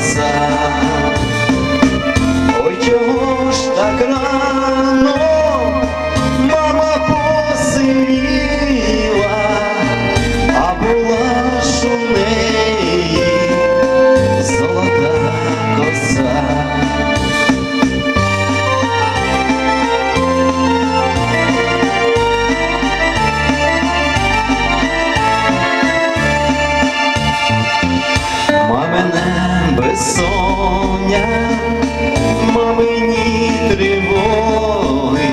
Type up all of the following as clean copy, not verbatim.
коса. Ой, чого ж так рано мама посивіла, а була ж у неї золота коса. Мамине безсоння, мамині тривоги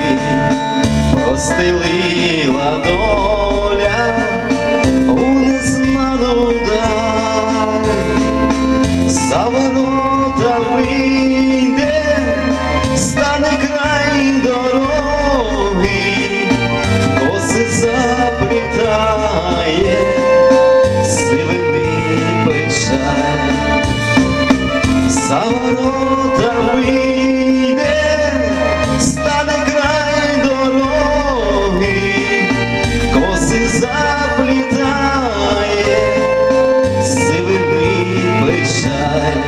простелила доля у незнану даль. За ворота вийде, стане край дороги, коси заплітає сивини печаль. За ворота вийде, стане край дороги, коси заплітає сивини печаль.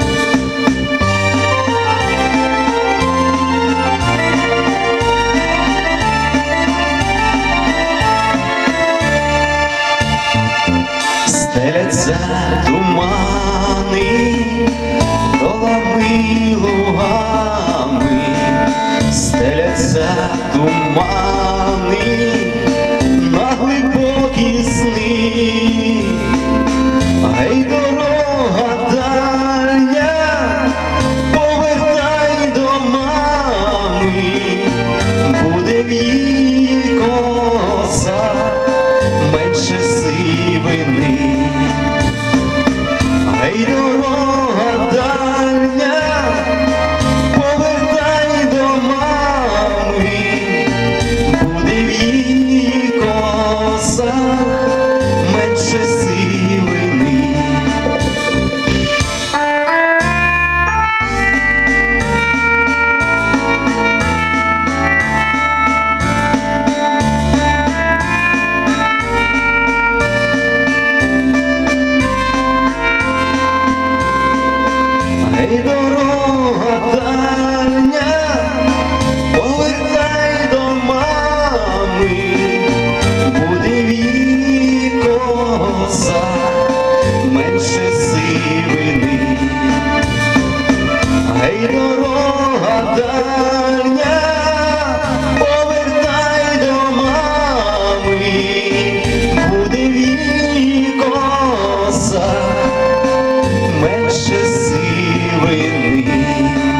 Стеляться тумани долами лугами, стеляться тумани на глибокі сни. Гей, дорога дальня, повертай до мами, буде в її коса менше сивини. Гей, дорога дальня, повертай до мами, буде в її косах менше сивини. Гей, дорога дальня, повертай до мами, буде в її косах менше сивини. Гей, дорога дальня, повертай до мами, буде в її косах менше сивины.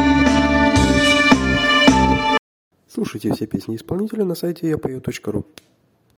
Слушайте все песни исполнителя на сайте yapою.ru.